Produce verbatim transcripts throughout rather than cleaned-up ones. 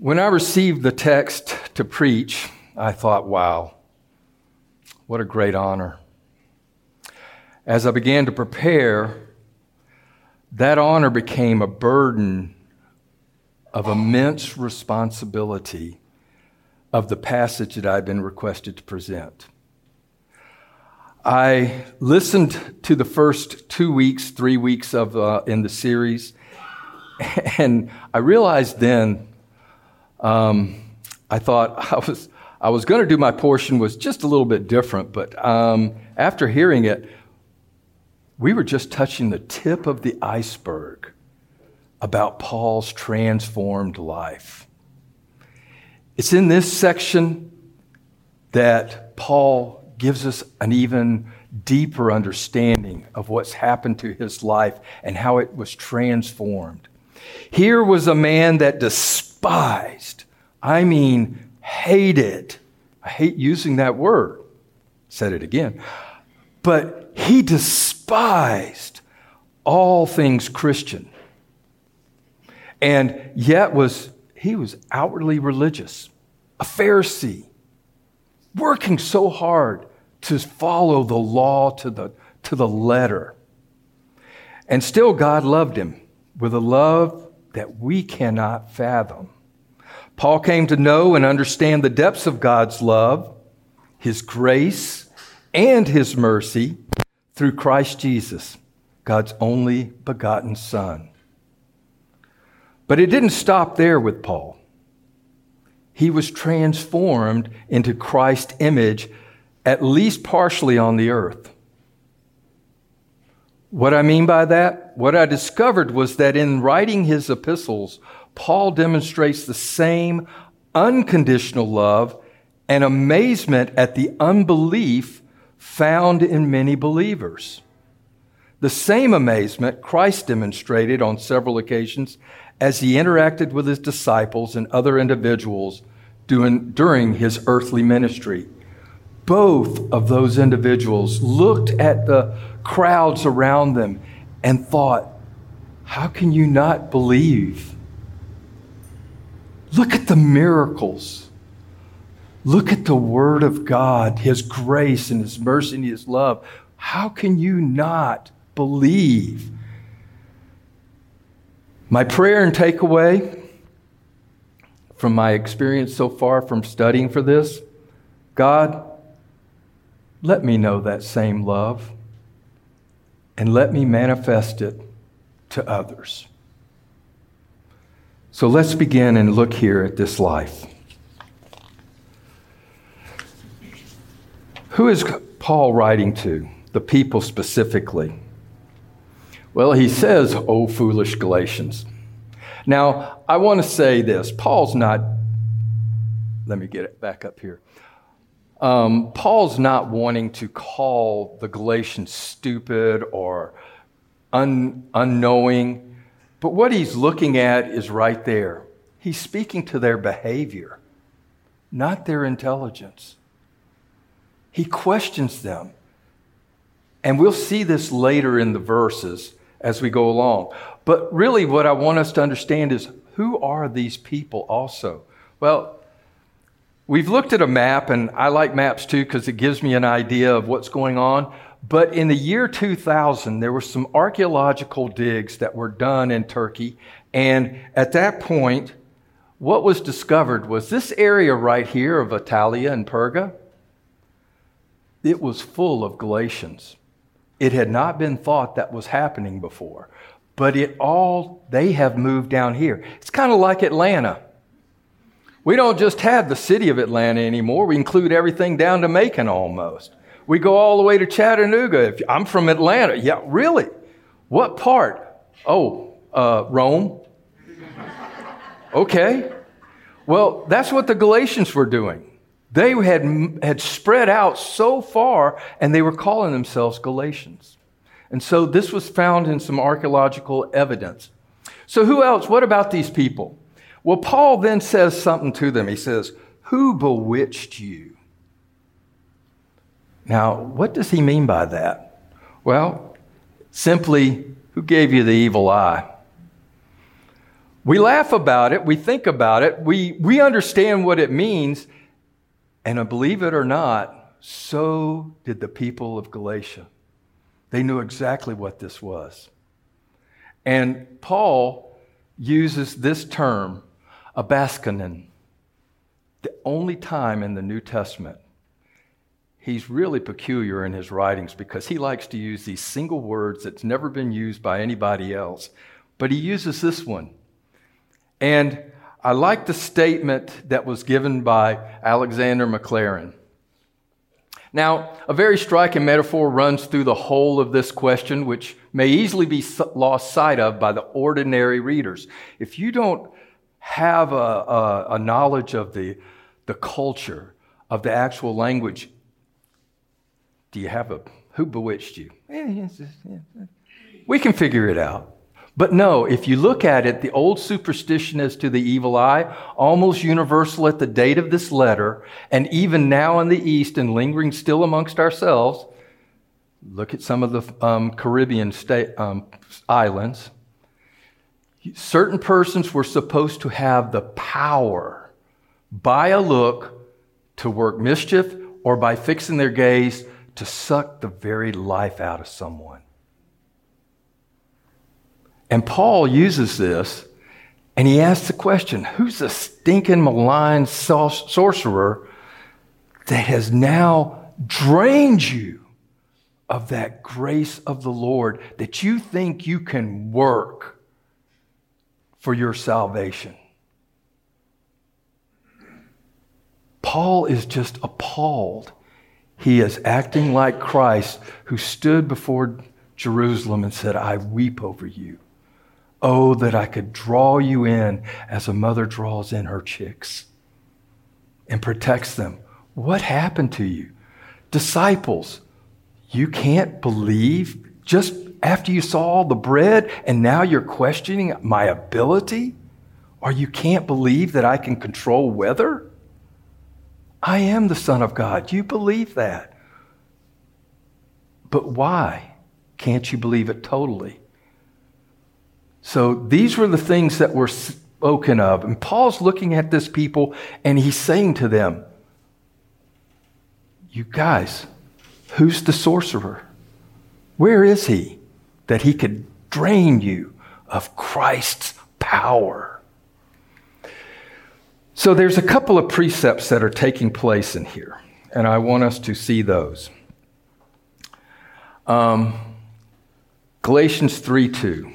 When I received the text to preach, I thought, wow, what a great honor. As I began to prepare, that honor became a burden of immense responsibility of the passage that I've been requested to present. I listened to the first two weeks, three weeks of uh, in the series, and I realized then, um, I thought I was I was going to do my portion was just a little bit different, but um, after hearing it, we were just touching the tip of the iceberg about Paul's transformed life. It's in this section that Paul gives us an even deeper understanding of what's happened to his life and how it was transformed. Here was a man that despised, I mean hated, I hate using that word, said it again, but he despised all things Christian. And yet was he was outwardly religious, a Pharisee, working so hard to follow the law to the, to the letter. And still God loved him with a love that we cannot fathom. Paul came to know and understand the depths of God's love, His grace, and His mercy through Christ Jesus, God's only begotten Son. But it didn't stop there with Paul. He was transformed into Christ's image, at least partially on the earth. What I mean by that, what I discovered was that in writing his epistles, Paul demonstrates the same unconditional love and amazement at the unbelief found in many believers. The same amazement Christ demonstrated on several occasions as he interacted with his disciples and other individuals during, during his earthly ministry. Both of those individuals looked at the crowds around them and thought, how can you not believe? Look at the miracles. Look at the Word of God, His grace and His mercy and His love. How can you not believe? My prayer and takeaway from my experience so far from studying for this, God, let me know that same love and let me manifest it to others. So let's begin and look here at this life. Who is Paul writing to? The people specifically. Well, he says, "O foolish Galatians." Now, I want to say this. Paul's not, let me get it back up here. Um, Paul's not wanting to call the Galatians stupid or un, unknowing, but what he's looking at is right there. He's speaking to their behavior, not their intelligence. He questions them. And we'll see this later in the verses as we go along. But really what I want us to understand is, who are these people also? Well, we've looked at a map, and I like maps too because it gives me an idea of what's going on. But in the year two thousand, there were some archaeological digs that were done in Turkey. And at that point, what was discovered was this area right here of Italia and Perga. It was full of Galatians. It had not been thought that was happening before. But it all, they have moved down here. It's kind of like Atlanta. We don't just have the city of Atlanta anymore. We include everything down to Macon almost. We go all the way to Chattanooga. If I'm from Atlanta. Yeah, really? What part? Oh, uh, Rome. Okay. Well, that's what the Galatians were doing. They had, had spread out so far, and they were calling themselves Galatians. And so this was found in some archaeological evidence. So who else? What about these people? Well, Paul then says something to them. He says, "Who bewitched you?" Now, what does he mean by that? Well, simply, who gave you the evil eye? We laugh about it. We think about it. We, we understand what it means. And uh, believe it or not, so did the people of Galatia. They knew exactly what this was. And Paul uses this term, abaskanon, the only time in the New Testament. He's really peculiar in his writings because he likes to use these single words that's never been used by anybody else. But he uses this one. And I like the statement that was given by Alexander Maclaren. Now, a very striking metaphor runs through the whole of this question, which may easily be lost sight of by the ordinary readers. If you don't have a, a, a knowledge of the, the culture, of the actual language, do you have a, who bewitched you? We can figure it out. But no, if you look at it, the old superstition as to the evil eye, almost universal at the date of this letter, and even now in the East and lingering still amongst ourselves, look at some of the um, Caribbean state, um, islands. Certain persons were supposed to have the power by a look to work mischief or by fixing their gaze to suck the very life out of someone. And Paul uses this, and he asks the question, who's the stinking malign sorcerer that has now drained you of that grace of the Lord that you think you can work for your salvation? Paul is just appalled. He is acting like Christ who stood before Jerusalem and said, I weep over you. Oh, that I could draw you in as a mother draws in her chicks and protects them. What happened to you? Disciples, you can't believe just after you saw all the bread and now you're questioning my ability? Or you can't believe that I can control weather? I am the Son of God. You believe that. But why can't you believe it totally? So these were the things that were spoken of. And Paul's looking at this people and he's saying to them, you guys, who's the sorcerer? Where is he that he could drain you of Christ's power? So there's a couple of precepts that are taking place in here, and I want us to see those. Um, Galatians three two.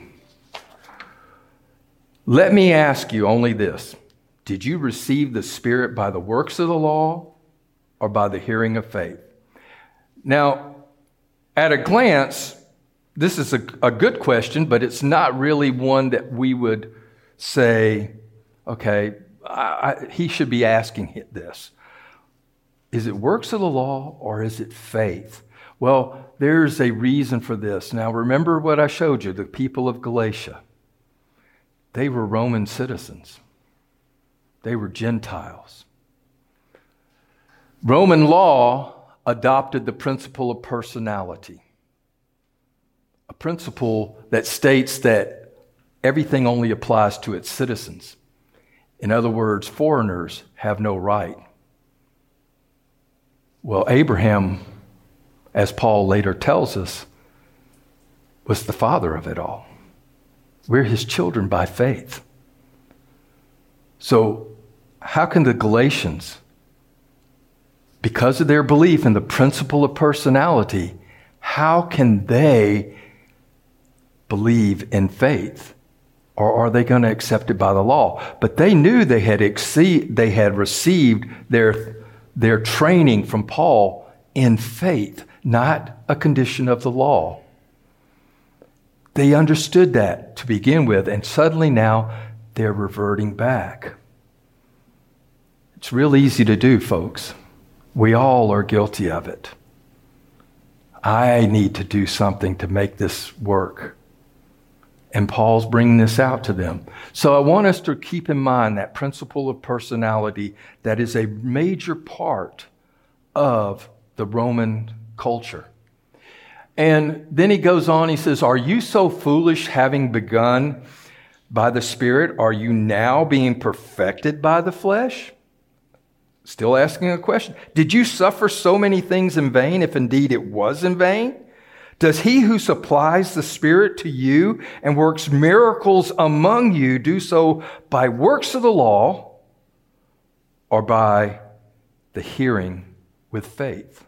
Let me ask you only this. Did you receive the Spirit by the works of the law or by the hearing of faith? Now, at a glance, this is a, a good question, but it's not really one that we would say, okay, I, I, he should be asking this. Is it works of the law or is it faith? Well, there's a reason for this. Now, remember what I showed you, the people of Galatia. They were Roman citizens. They were Gentiles. Roman law adopted the principle of personality, a principle that states that everything only applies to its citizens. In other words, foreigners have no right. Well, Abraham, as Paul later tells us, was the father of it all. We're his children by faith. So how can the Galatians, because of their belief in the principle of personality, how can they believe in faith? Or are they going to accept it by the law? But they knew they had exceed, they had received their, their training from Paul in faith, not a condition of the law. They understood that to begin with, and suddenly now they're reverting back. It's real easy to do, folks. We all are guilty of it. I need to do something to make this work. And Paul's bringing this out to them. So I want us to keep in mind that principle of personality that is a major part of the Roman culture. And then he goes on, he says, are you so foolish, having begun by the Spirit, are you now being perfected by the flesh? Still asking a question. Did you suffer so many things in vain, if indeed it was in vain? Does he who supplies the Spirit to you and works miracles among you do so by works of the law or by the hearing with faith?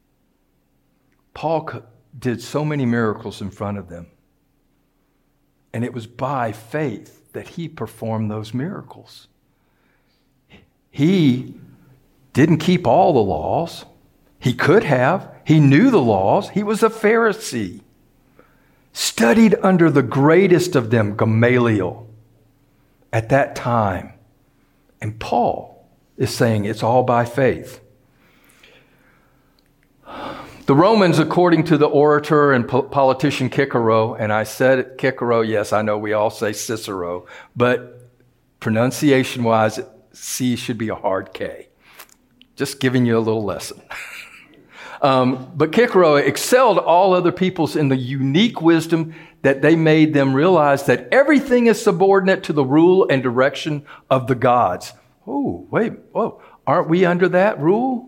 Paul did so many miracles in front of them. And it was by faith that he performed those miracles. He didn't keep all the laws. He could have. He knew the laws. He was a Pharisee. Studied under the greatest of them, Gamaliel, at that time. And Paul is saying it's all by faith. The Romans, according to the orator and po- politician Cicero, and I said it, Cicero, yes, I know we all say Cicero, but pronunciation-wise, C should be a hard K. Just giving you a little lesson. um, but Cicero excelled all other peoples in the unique wisdom that they made them realize that everything is subordinate to the rule and direction of the gods. Oh, wait, whoa, aren't we under that rule?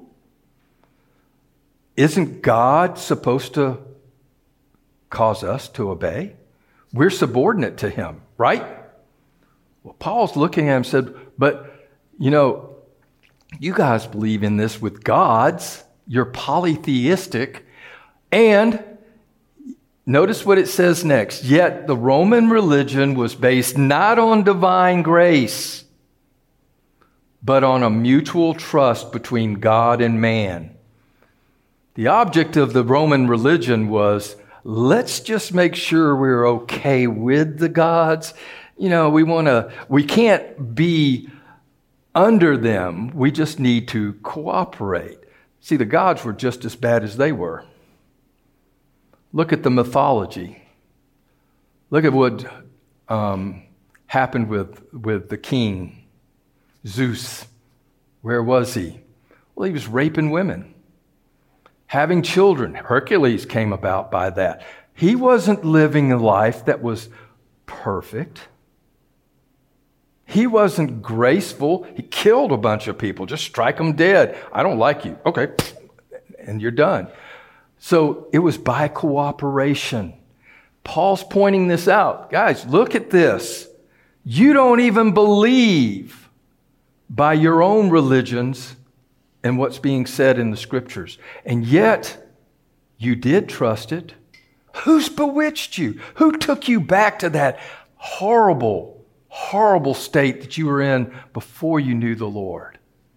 Isn't God supposed to cause us to obey? We're subordinate to him, right? Well, Paul's looking at him and said, but, you know, you guys believe in this with gods. You're polytheistic. And notice what it says next. Yet the Roman religion was based not on divine grace, but on a mutual trust between God and man. The object of the Roman religion was, let's just make sure we're okay with the gods. You know, we want to, we can't be under them. We just need to cooperate. See, the gods were just as bad as they were. Look at the mythology. Look at what um, happened with, with the king, Zeus. Where was he? Well, he was raping women. Having children. Hercules came about by that. He wasn't living a life that was perfect. He wasn't graceful. He killed a bunch of people. Just strike them dead. I don't like you. Okay. And you're done. So it was by cooperation. Paul's pointing this out. Guys, look at this. You don't even believe by your own religions and what's being said in the scriptures. And yet, you did trust it. Who's bewitched you? Who took you back to that horrible, horrible state that you were in before you knew the Lord?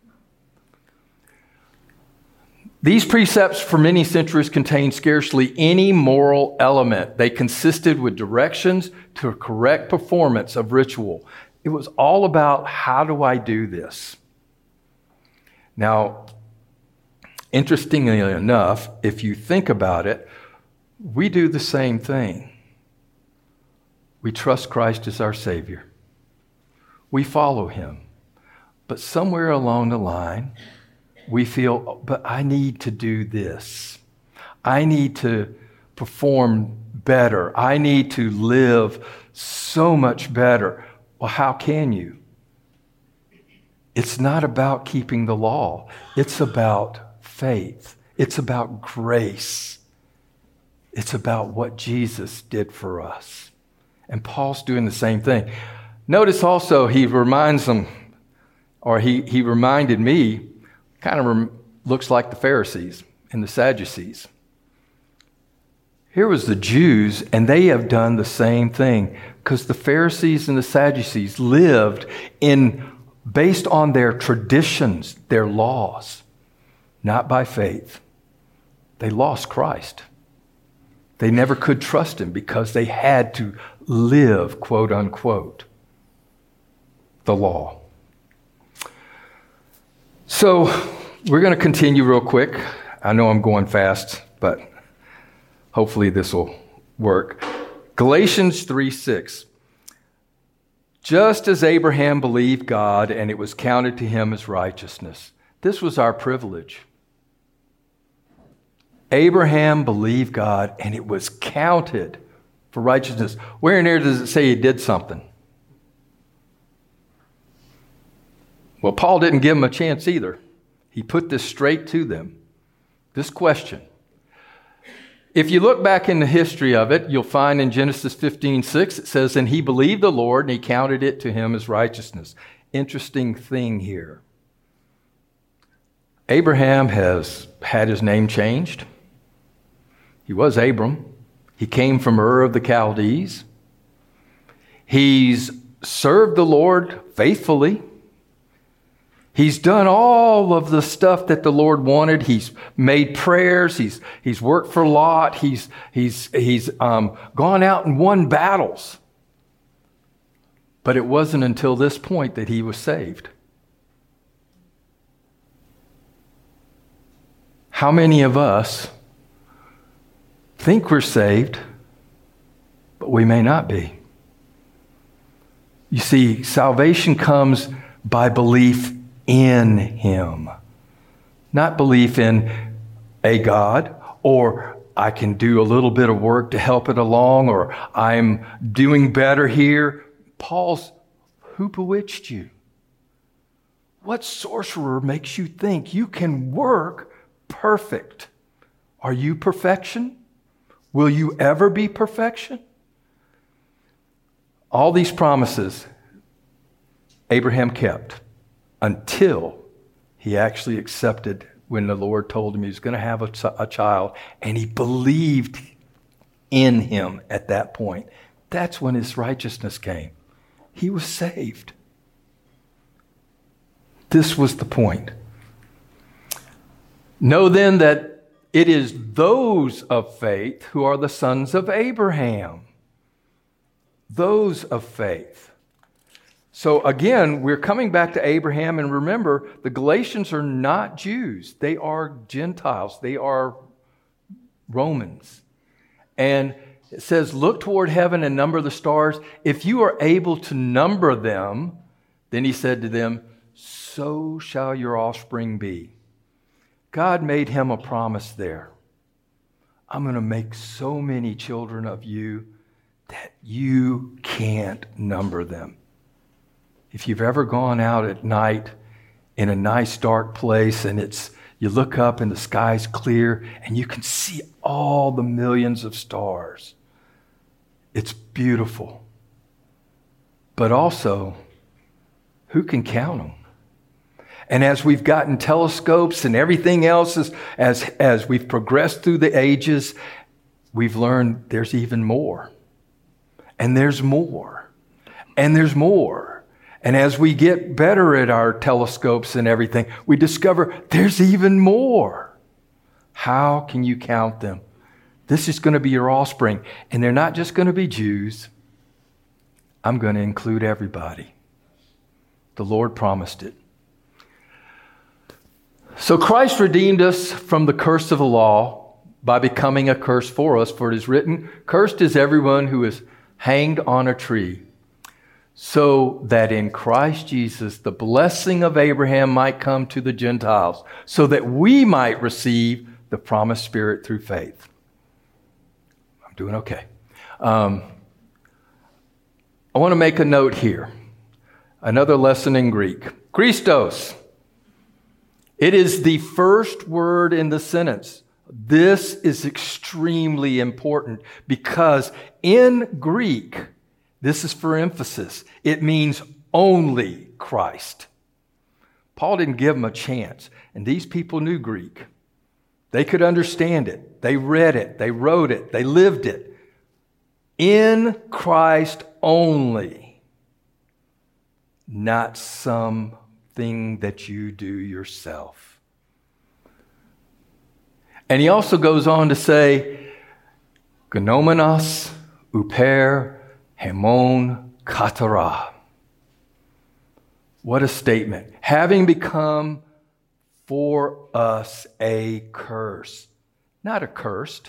These precepts for many centuries contained scarcely any moral element. They consisted with directions to a correct performance of ritual. It was all about, how do I do this? Now, interestingly enough, if you think about it, we do the same thing. We trust Christ as our Savior. We follow him. But somewhere along the line, we feel, but I need to do this. I need to perform better. I need to live so much better. Well, how can you? It's not about keeping the law. It's about faith. It's about grace. It's about what Jesus did for us. And Paul's doing the same thing. Notice also he reminds them, or he, he reminded me, kind of rem- looks like the Pharisees and the Sadducees. Here was the Jews, and they have done the same thing, because the Pharisees and the Sadducees lived in based on their traditions, their laws, not by faith. They lost Christ. They never could trust him because they had to live, quote unquote, the law. So we're going to continue real quick. I know I'm going fast, but hopefully this will work. Galatians three six. Just as Abraham believed God and it was counted to him as righteousness. This was our privilege. Abraham believed God and it was counted for righteousness. Where in there does it say he did something? Well, Paul didn't give them a chance either. He put this straight to them. This question. If you look back in the history of it, you'll find in Genesis fifteen six, it says, and he believed the Lord and he counted it to him as righteousness. Interesting thing here. Abraham has had his name changed. He was Abram. He came from Ur of the Chaldees. He's served the Lord faithfully. He's done all of the stuff that the Lord wanted. He's made prayers. He's he's worked for Lot. He's he's he's um, gone out and won battles. But it wasn't until this point that he was saved. How many of us think we're saved, but we may not be? You see, salvation comes by belief in him, not belief in a God, or I can do a little bit of work to help it along, or I'm doing better here. Paul's, who bewitched you? What sorcerer makes you think you can work perfect? Are you perfection? Will you ever be perfection? All these promises Abraham kept until he actually accepted when the Lord told him he was going to have a, a child, and he believed in him at that point. That's when his righteousness came. He was saved. This was the point. Know then that it is those of faith who are the sons of Abraham. Those of faith. So again, we're coming back to Abraham, and remember, the Galatians are not Jews. They are Gentiles. They are Romans. And it says, look toward heaven and number the stars. If you are able to number them, then he said to them, so shall your offspring be. God made him a promise there. I'm going to make so many children of you that you can't number them. If you've ever gone out at night in a nice dark place and it's you look up and the sky's clear and you can see all the millions of stars, it's beautiful. But also, who can count them? And as we've gotten telescopes and everything else, as, as, as we've progressed through the ages, we've learned there's even more. And there's more. And there's more. And as we get better at our telescopes and everything, we discover there's even more. How can you count them? This is going to be your offspring. And they're not just going to be Jews. I'm going to include everybody. The Lord promised it. So Christ redeemed us from the curse of the law by becoming a curse for us. For it is written, cursed is everyone who is hanged on a tree, so that in Christ Jesus the blessing of Abraham might come to the Gentiles, so that we might receive the promised Spirit through faith. I'm doing okay. Um, I want to make a note here. Another lesson in Greek. Christos. It is the first word in the sentence. This is extremely important because in Greek, this is for emphasis. It means only Christ. Paul didn't give them a chance. And these people knew Greek. They could understand it. They read it. They wrote it. They lived it. In Christ only. Not something that you do yourself. And he also goes on to say, Gnomenos, uper, Hemon katara. What a statement. Having become for us a curse. Not accursed.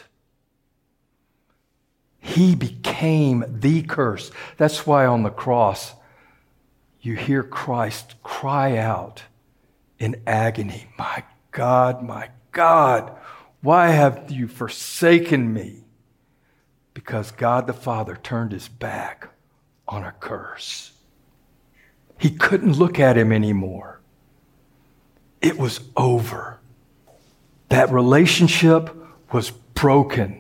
He became the curse. That's why on the cross, you hear Christ cry out in agony, my God, my God, why have you forsaken me? Because God the Father turned his back on a curse. He couldn't look at him anymore. it was over. That relationship was broken.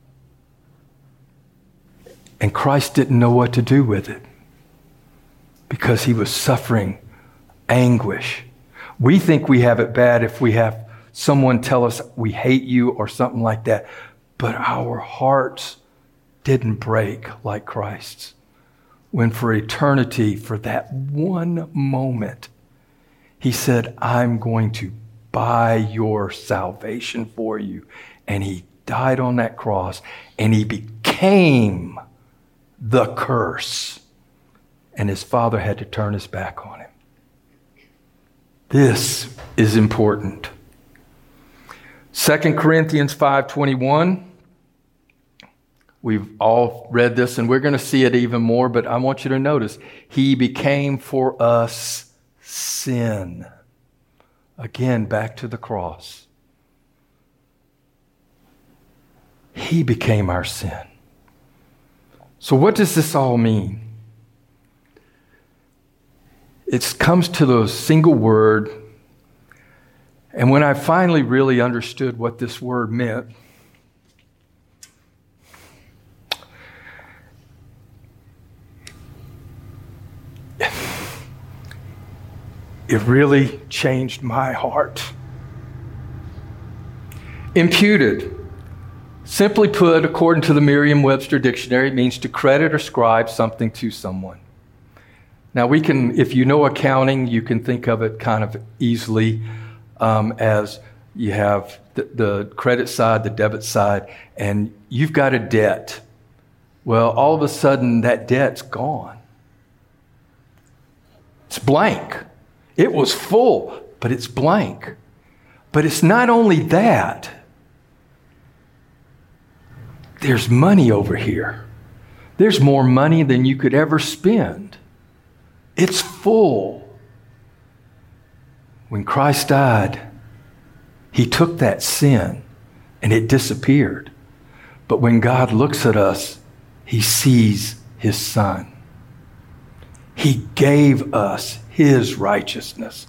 And Christ didn't know what to do with it because he was suffering anguish. We think we have it bad if we have someone tell us we hate you or something like that. But our hearts didn't break like Christ's. When for eternity, for that one moment, he said, I'm going to buy your salvation for you. And he died on that cross and he became the curse. And his Father had to turn his back on him. This is important. Second Corinthians five twenty-one. We've all read this and we're going to see it even more, but I want you to notice, he became for us sin. Again, back to the cross. He became our sin. So what does this all mean? It comes to the single word, and when I finally really understood what this word meant, it really changed my heart. Imputed. Simply put, according to the Merriam-Webster dictionary, it means to credit or ascribe something to someone. Now we can, if you know accounting, you can think of it kind of easily um, as you have the, the credit side, the debit side, and you've got a debt. Well, all of a sudden that debt's gone. It's blank. It was full, but it's blank. But it's not only that. There's money over here. There's more money than you could ever spend. It's full. When Christ died, he took that sin and it disappeared. But when God looks at us, he sees his Son. He gave us his righteousness.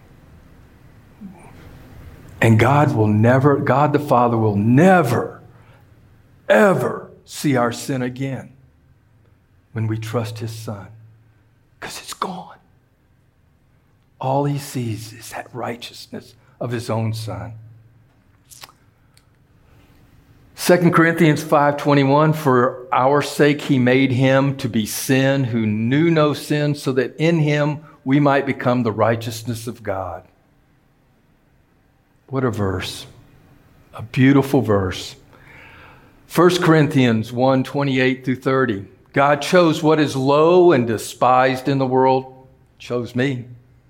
And God will never, God the Father will never, ever see our sin again when we trust his Son. Because it's gone. All he sees is that righteousness of his own Son. Second Corinthians five twenty-one, for our sake he made him to be sin who knew no sin, so that in him we might become the righteousness of God. What a verse. A beautiful verse. First Corinthians one twenty-eight through thirty. God chose what is low and despised in the world. Chose me.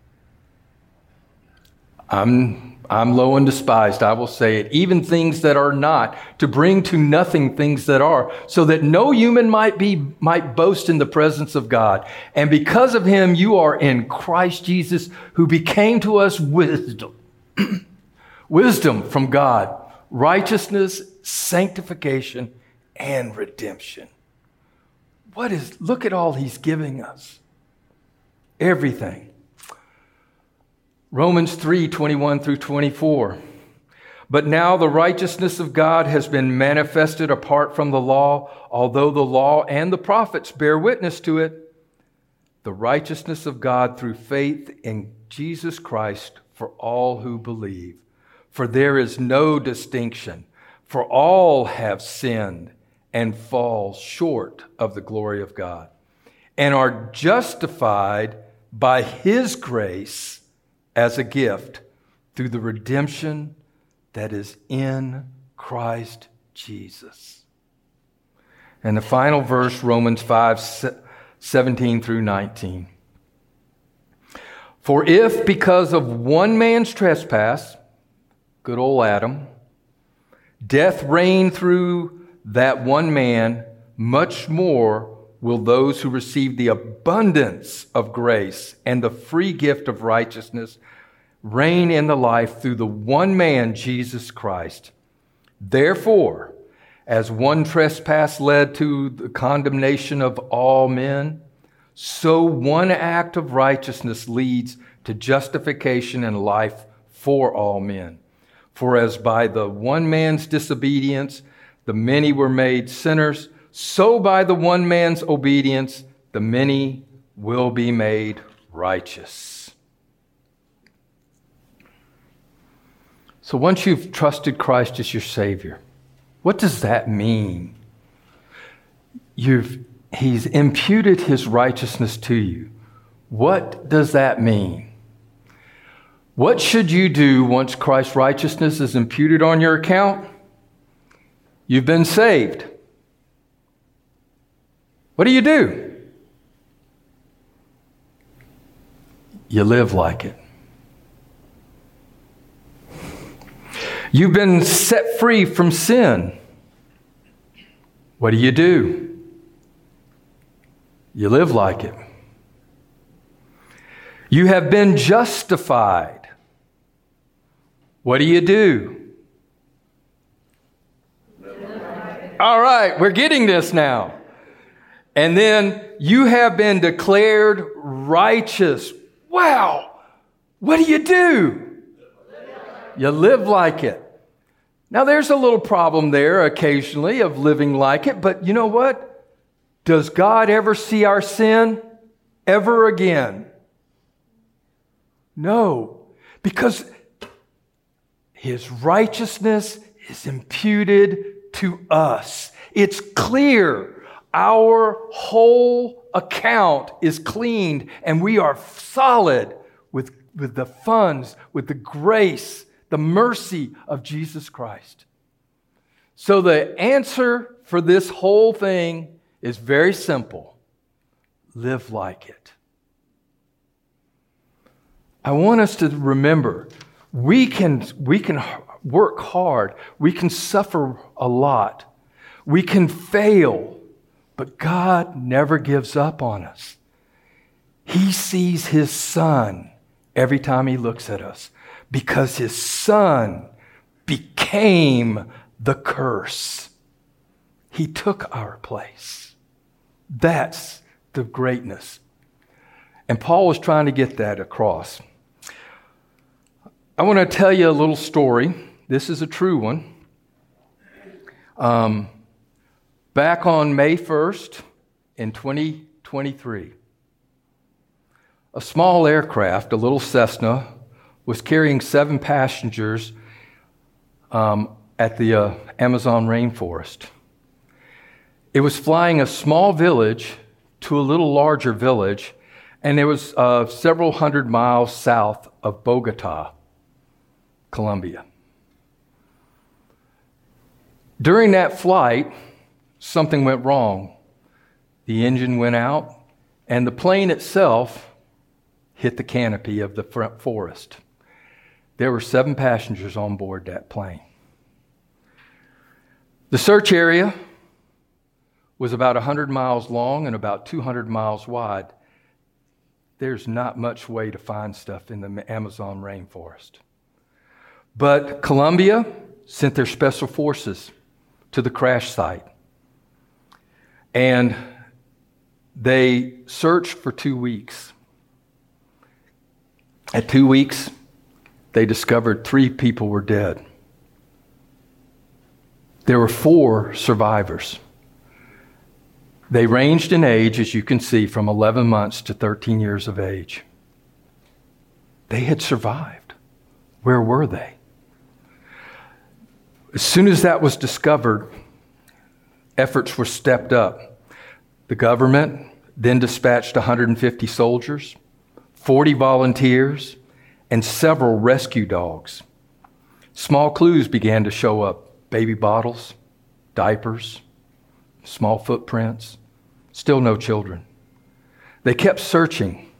I'm, I'm low and despised, I will say it. Even things that are not, to bring to nothing things that are, so that no human might be might boast in the presence of God. And because of him, you are in Christ Jesus, who became to us wisdom. Wisdom from God, righteousness, sanctification, and redemption. What is, look at all he's giving us. Everything. Romans three twenty-one through twenty-four. But now the righteousness of God has been manifested apart from the law, although the law and the prophets bear witness to it. The righteousness of God through faith in Jesus Christ for all who believe. For there is no distinction, for all have sinned and fall short of the glory of God, and are justified by his grace as a gift through the redemption that is in Christ Jesus. And the final verse, Romans five seventeen through nineteen. For if because of one man's trespass, good old Adam, death reigned through that one man, much more will those who receive the abundance of grace and the free gift of righteousness reign in the life through the one man, Jesus Christ. Therefore, as one trespass led to the condemnation of all men, so one act of righteousness leads to justification and life for all men. For as by the one man's disobedience the many were made sinners, so by the one man's obedience the many will be made righteous. So once you've trusted Christ as your Savior, what does that mean? You've, he's imputed his righteousness to you. What does that mean? What should you do once Christ's righteousness is imputed on your account? You've been saved. What do you do? You live like it. You've been set free from sin. What do you do? You live like it. You have been justified. What do you do? All right, we're getting this now. And then you have been declared righteous. Wow! What do you do? You live like it. Now, there's a little problem there occasionally of living like it, but you know what? Does God ever see our sin ever again? No, because his righteousness is imputed to us. It's clear. Our whole account is cleaned, and we are solid with, with the funds, with the grace, the mercy of Jesus Christ. So the answer for this whole thing is very simple. Live like it. I want us to remember, we can, we can work hard. We can suffer a lot. We can fail. But God never gives up on us. He sees his Son every time he looks at us, because his Son became the curse. He took our place. That's the greatness. And Paul was trying to get that across. I want to tell you a little story. This is a true one. Um, back on May first in twenty twenty-three, a small aircraft, a little Cessna, was carrying seven passengers um, at the uh, Amazon rainforest. It was flying a small village to a little larger village, and it was uh, several hundred miles south of Bogota, Colombia. During that flight, something went wrong. The engine went out, and the plane itself hit the canopy of the front forest. There were seven passengers on board that plane. The search area was about one hundred miles long and about two hundred miles wide. There's not much way to find stuff in the Amazon rainforest. But Colombia sent their special forces to the crash site. And they searched for two weeks. At two weeks, they discovered three people were dead. There were four survivors. They ranged in age, as you can see, from eleven months to thirteen years of age. They had survived. Where were they? As soon as that was discovered, efforts were stepped up. The government then dispatched one hundred fifty soldiers, forty volunteers, and several rescue dogs. Small clues began to show up: baby bottles, diapers, small footprints, still no children. They kept searching.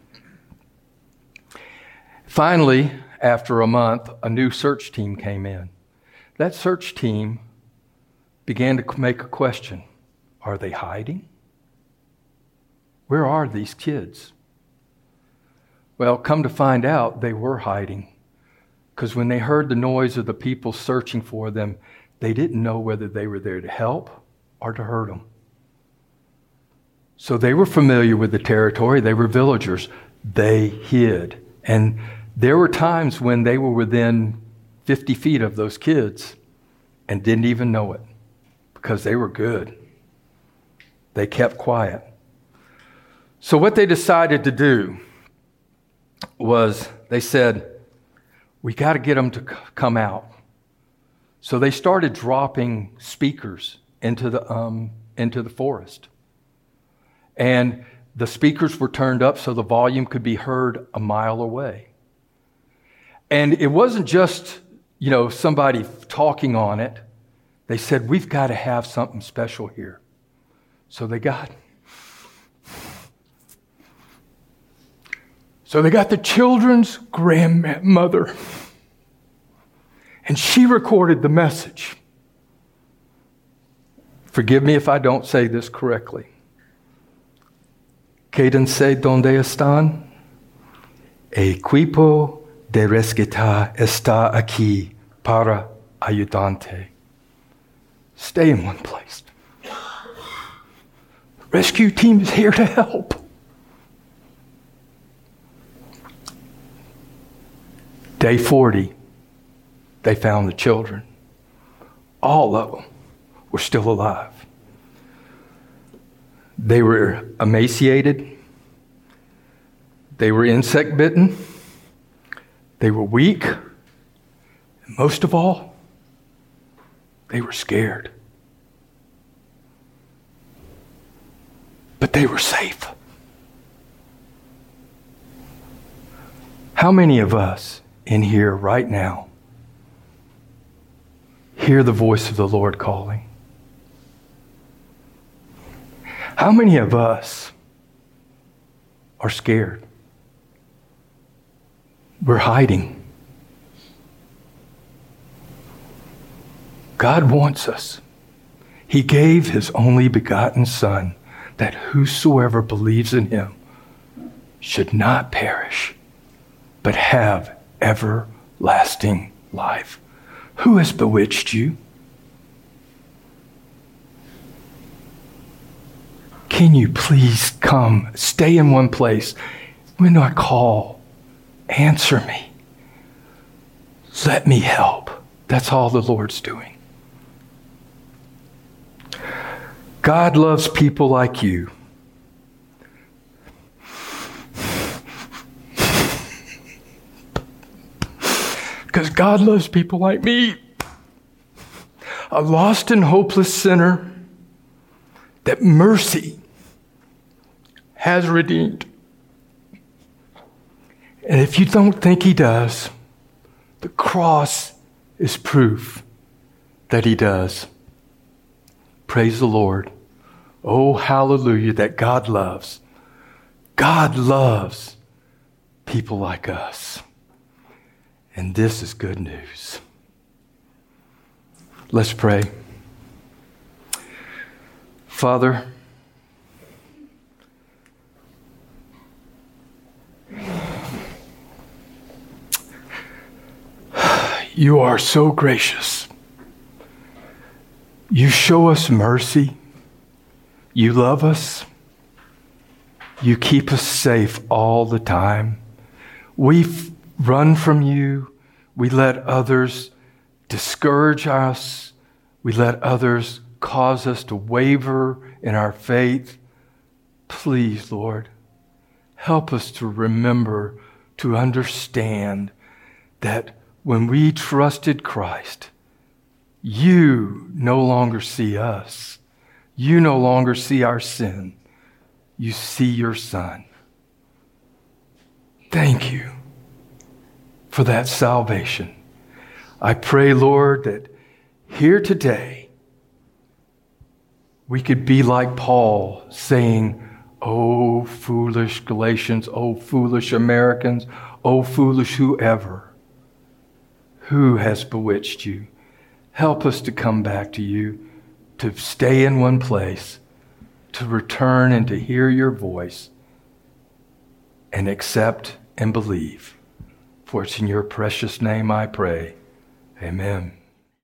Finally, after a month, a new search team came in. That search team began to make a question. Are they hiding? Where are these kids? Well, come to find out, they were hiding, because when they heard the noise of the people searching for them, they didn't know whether they were there to help or to hurt them. So they were familiar with the territory. They were villagers. They hid. And There were times when they were within fifty feet of those kids and didn't even know it because they were good. They kept quiet. So what they decided to do was they said, we got to get them to c- come out. So they started dropping speakers into the um, into the forest. And the speakers were turned up so the volume could be heard a mile away. And it wasn't just, you know, somebody talking on it. They said, we've got to have something special here. So they got So they got the children's grandmother. And she recorded the message. Forgive me if I don't say this correctly. Quédense donde están. Equipo de rescate está aquí para ayudante. Stay in one place. Rescue team is here to help. Day forty, they found the children. All of them were still alive. They were emaciated. They were insect bitten. They were weak. And most of all, they were scared. But they were safe. How many of us in here right now hear the voice of the Lord calling? How many of us are scared? We're hiding. God wants us. He gave his only begotten Son, that whosoever believes in him should not perish, but have everlasting life. Who has bewitched you? Can you please come, stay in one place? When I call, answer me. Let me help. That's all the Lord's doing. God loves people like you. Because God loves people like me. A lost and hopeless sinner that mercy has redeemed. And if you don't think he does, the cross is proof that he does. Praise the Lord. Oh, hallelujah, that God loves. God loves people like us. And this is good news. Let's pray. Father, you are so gracious. You show us mercy. You love us. You keep us safe all the time. We f- run from you. We let others discourage us. We let others cause us to waver in our faith. Please, Lord, help us to remember, to understand that when we trusted Christ, you no longer see us. You no longer see our sin. You see your Son. Thank you for that salvation. I pray, Lord, that here today we could be like Paul saying, "Oh, foolish Galatians, oh, foolish Americans, oh, foolish whoever, who has bewitched you?" Help us to come back to you, to stay in one place, to return and to hear your voice and accept and believe. For it's in your precious name I pray. Amen.